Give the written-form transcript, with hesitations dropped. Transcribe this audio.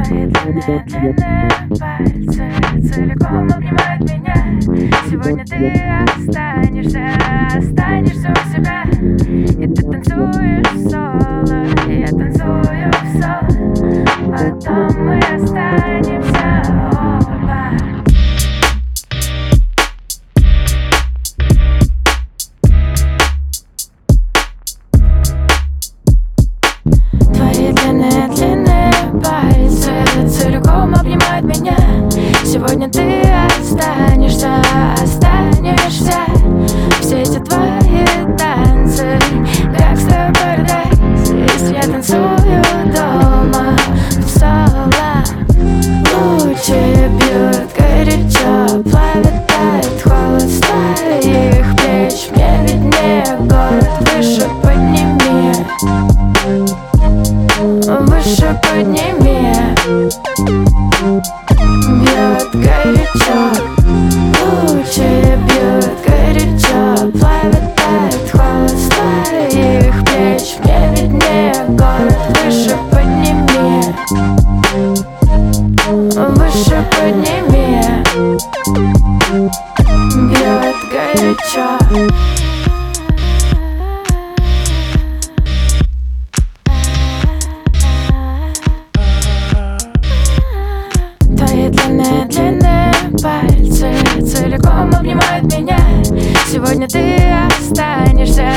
Твои длинные пальцы целиком обнимают меня. Сегодня ты останешься у себя. И ты танцуешь в соло, и я танцую в соло. Потом мы останемся оба. Твои длинные пальцы целиком обнимают меня. Сегодня ты останешься. Все эти твои танцы, Gangsta Paradise. Если я танцую дома в соло, лучи бьют горячо, плавит тает холод с твоих плеч. Мне виднее город, выше подними, выше подними. Бьет горячо, лучи бьют горячо, плавит тает холод с твоих плеч. Мне виднее город, выше подними, выше подними. Бьет горячо. Твои длинные пальцы целиком обнимают меня. Сегодня ты останешься.